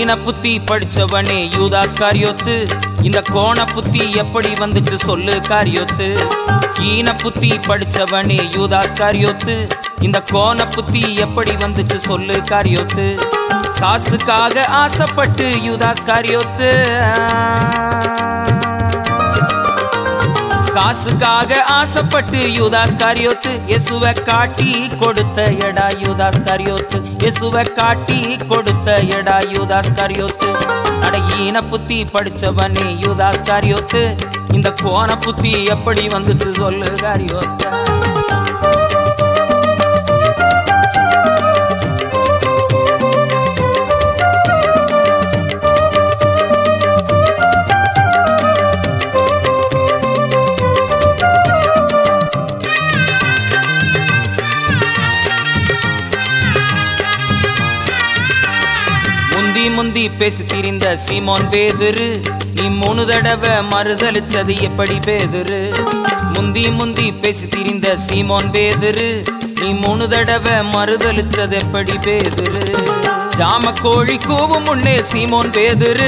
ஈன புத்தி படிச்சவனே யூதாஸ் காரியோத்து, இந்த கோண புத்தி எப்படி வந்துச்சு சொல்லு காரியோத்து. ஈன புத்தி படிச்சவனே யூதாஸ் காரியோத்து, இந்த கோண புத்தி எப்படி வந்துச்சு சொல்லு காரியோத்து. காசுக்காக ஆசைப்பட்டு யூதாஸ் காரியோத்து, காசுக்காக ஆசைப்பட்டு யூதாஸ் காரியோத்து, இயேசுவை காட்டி கொடுத்த எடா யூதாஸ் காரியோத்து, இயேசுவை காட்டி கொடுத்த எடா யூதாஸ் காரியோத்து. அட ஈன புத்தி படிச்சவனே யூதாஸ் காரியோத்து, இந்த கோண புத்தி எப்படி வந்துட்டு சொல்லு காரியோத்து. முந்தி பேசி திரிந்த சீமோன் பேதுரு, நீ 3 தடவை மறுதளிச்சது எப்படி பேதுரு. முந்தி பேசி திரிந்த சீமோன் பேதுரு, நீ 3 தடவை மறுதளிச்சது எப்படி பேதுரு. ஜாம கோழி கூவும் முன்னே சீமோன் பேதுரு,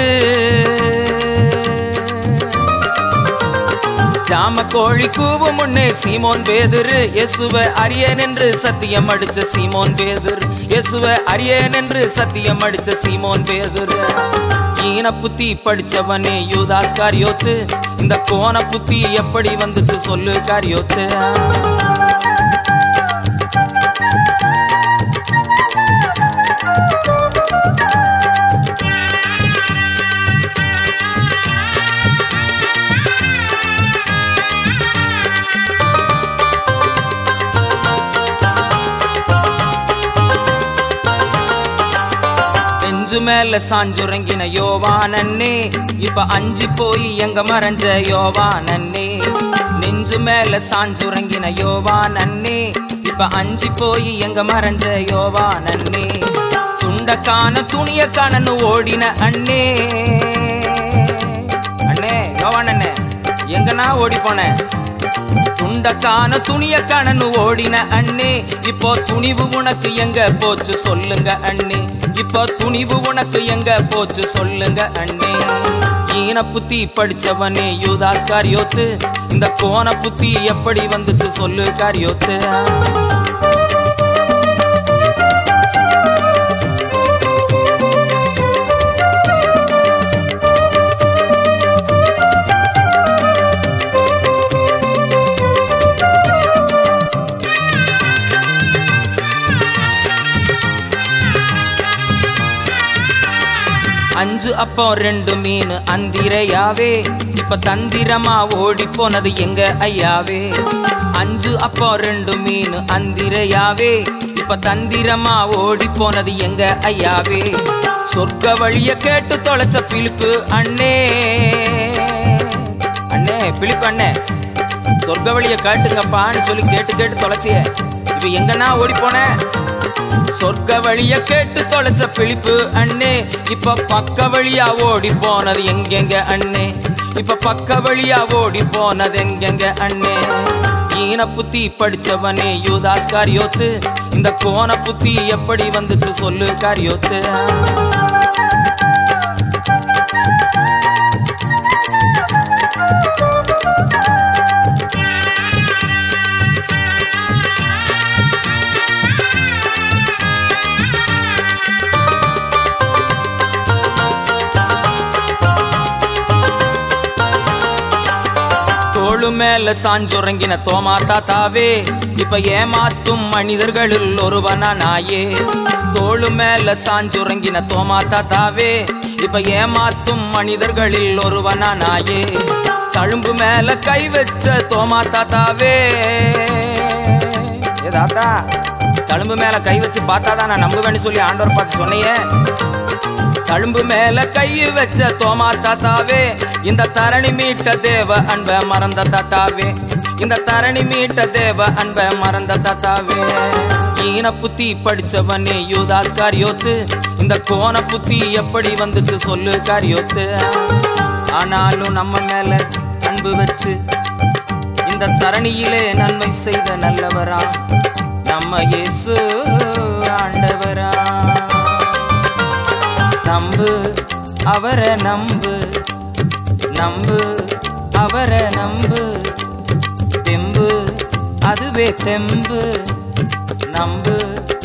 ஜாம கோழி கூவும் முன்னே சீமோன் பேதுரு, இயேசுவை அறியேன் என்று சத்தியம் அடிச்ச சீமோன் பேதுரு, இயேசுவை அறியேன் என்று சத்தியம் அடிச்ச சீமோன் பேதுரு. ஈன புத்தி படிச்சவனே யூதாஸ் காரியோத்து, இந்த கோண புத்தி எப்படி வந்துச்சு சொல்லு காரியோத்து. நெஞ்சு மேல சாஞ்சுறங்கின யோவானன்னே, இப்ப அஞ்சு போய் எங்க மறைஞ்ச யோவானன்னே. நெஞ்சு மேல சாஞ்சுறங்கின யோவானன்னே, இப்ப அஞ்சு போய் எங்க மறைஞ்ச யோவானன்னே. துண்டக்கான துணிய காணன்னு ஓடின அண்ணே, அண்ணே யோவானண்ணே எங்கனா ஓடி போன. துண்டக்கான துணிய காணன்னு ஓடின அண்ணே, இப்போ துணிவு உனக்கு எங்க போச்சு சொல்லுங்க அண்ணே, இப்போ துணிவு உனக்கு எங்க போச்சு சொல்லுங்க அண்ணே. ஈன புத்தி படிச்சவனே யூதாஸ் காரியோத்து, இந்த கோண புத்தி எப்படி வந்துச்சு சொல்லு காரியோத்து. அஞ்சு அப்போ 2 மீன் அந்திரையாவே, இப்ப தந்திரமா ஓடி போனது எங்க ஐயாவே. அஞ்சு அப்போ 2 மீன் அந்திரையாவே, இப்ப தந்திரமா ஓடி போனது எங்க ஐயாவே. சொர்க்க வழிய கேட்டு தொலைச்ச பிலிப்பு அண்ணே, அண்ணே பிலிப்பு அண்ணே சொர்க்க வழிய காட்டுங்கப்பான்னு சொல்லி கேட்டு கேட்டு தொலைச்சிய, இப்ப எங்கன்னா ஓடி போன. சொர்க்க வழிய கேட்டு தொலைச்ச பிலிப்பு அண்ணே, இப்ப பக்க வழியா ஓடி போனது எங்கெங்க அண்ணே, இப்ப பக்க வழியா ஓடி போனது எங்கெங்க அண்ணே. ஈன புத்தி படிச்சவனே யூதாஸ் காரியோத்து, இந்த கோண புத்தி எப்படி வந்துச்சு சொல்லு காரியோத்து. தோளு மேல சாஞ்சுறங்கின தோமா தாத்தாவே, இப்ப ஏமாத்தும் மனிதர்களில் ஒருவனா நாயே. தோளு மேல சாஞ்சுறங்கின தோமா தாத்தாவே, இப்ப ஏமாத்தும் மனிதர்களில் ஒருவனா நாயே. தழும்பு மேல கை வச்ச தோமா தாத்தாவே, ஏ தாத்தா தழும்பு மேல கை வச்சு பார்த்தாதான் நான் நம்புவேன்னு சொல்லி ஆண்டவர் பார்த்து சொன்னையே. தழும்பு மேல கை வச்ச தோமா தாத்தாவே, இந்த தரணி மீட்ட தேவ அன்ப மறந்த தாத்தாவே, இந்த தரணி மீட்ட தேவ அன்ப மறந்த தாத்தாவே. ஈன புத்தி படிச்சவனே யூதாஸ் காரியோத்து, இந்த கோண புத்தி எப்படி வந்துட்டு சொல்லு காரியோத்து. ஆனாலும் நம்ம மேல அன்பு வச்சு இந்த தரணியிலே நன்மை செய்த நல்லவரா நம்ம இயேசு ஆண்டவரா. நம்பு அவரை நம்பு நம்பு அவரை நம்பு தெம்பு அதுவே தெம்பு நம்பு